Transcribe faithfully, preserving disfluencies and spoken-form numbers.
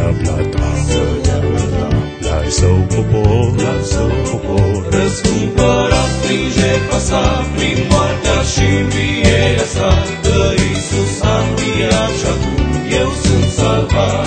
dea plata, să dea plata, la său popor, la său popor. Răscumpărat prin jertfa sa, prin moartea și învierea sa, că Iisus a înviat și acum eu sunt salvat.